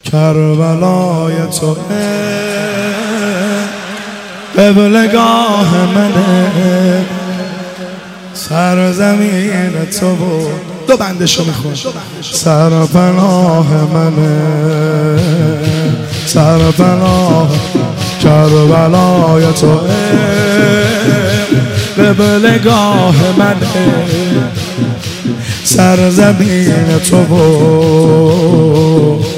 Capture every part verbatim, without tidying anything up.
کربلای تو قبلگاه منه، سرزمین تو بود. دو بندشو میخون. سرپناه منه، سرپناه کربلای تو قبلگاه منه، سرزمین تو بود.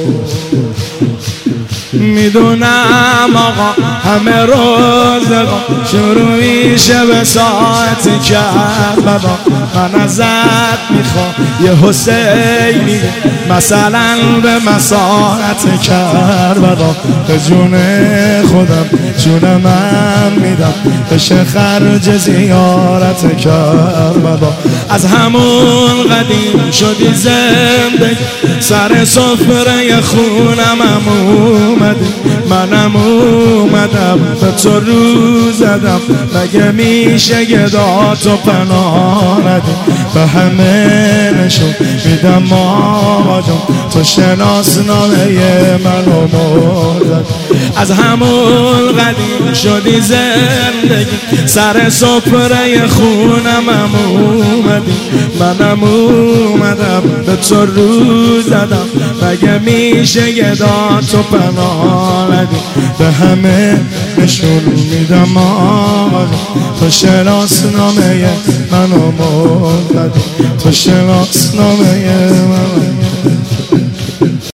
میدونم آقا همه روزگار شروع میشه به ساعت کربلا. من ازت میخوام یه حسینی مثلا به مساحت کربلا. به جون خودم جون من میدم بشه خرج زیارت کربلا. از همون قدیم شدی زندگی، سر سفره خونم هم اومدی، منم اومدم به تو رو زدم. مگه میشه گدا تو پناه ندی؟ به همه نشون میدم آقا جون، تو شناسنامه منو مردد. از همون قدیم شدی زندگی، سر سفره خونم هم اومدی، منم اومدم به تو رو زدم. مگه میشه گدا تو پناه ندی؟ به همه نشون میدم آقا، تو شناسنامه منو مردد، تو شناسنامه منو